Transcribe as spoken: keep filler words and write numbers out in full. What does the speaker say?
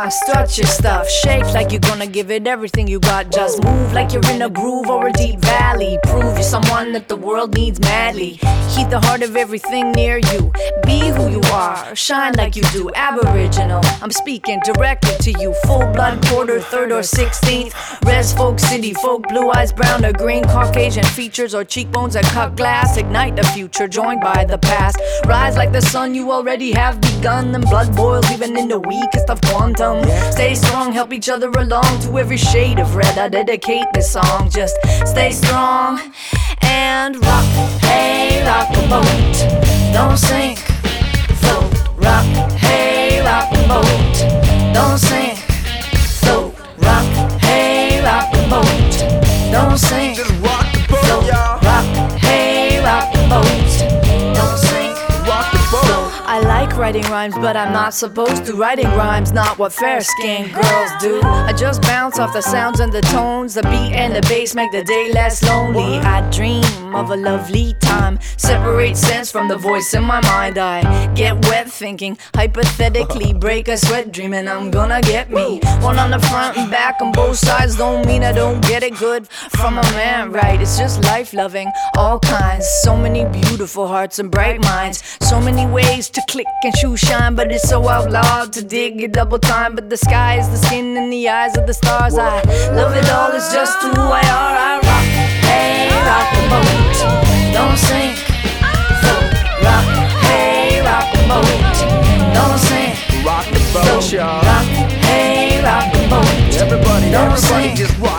on, strut your stuff. Shake like you're gonna give it everything you got. Just move like you're in a groove or a deep valley. Prove you're someone that the world needs madly. Heat the heart of everything near you. Be who you are, shine like you do. Aboriginal, I'm speaking directly to you. Full blood, quarter, third or sixteenth. Res folk, city folk, blue eyes, brown or green. Caucasian features or cheekbones that cut glass. Ignite the future, joined by the past. Rise like the sun, you already have begun. And blood boils even in the weakest of quantum. Stay strong, help each other along. To every shade of red I dedicate this song. Just stay strong and rock. Hey, rock the boat, don't sink, float. Rock, hey, rock the boat, don't sink, float. Rock, hey, rock the boat, don't sink, Just rock the boat, float. y'all. Rock, hey, rock the boat, don't sink, Rock the boat. float. I like writing rhymes, but I'm not supposed to. Writing rhymes, not what fair-skinned girls do. I just bounce off the sounds and the tones. The beat and the bass make the day less lonely. I dream of a lovely time. Separate sense from the voice in my mind. I get wet thinking, hypothetically. Break a sweat dreaming I'm gonna get me. One on the front and back on both sides. Don't mean I don't get it good from a man, right? It's just life loving all kinds. So many beautiful hearts and bright minds. So many ways to click and shoe shine, but it's so outlawed to dig it double time. But the sky is the skin in the eyes of the stars. I love it all, it's just who I are. I rock, hey, rock the boat, don't sink, float. Rock, hey, rock the boat, don't sink, Rock the boat, float. y'all. Rock, hey, rock the boat, Everybody, don't everybody sink, just rock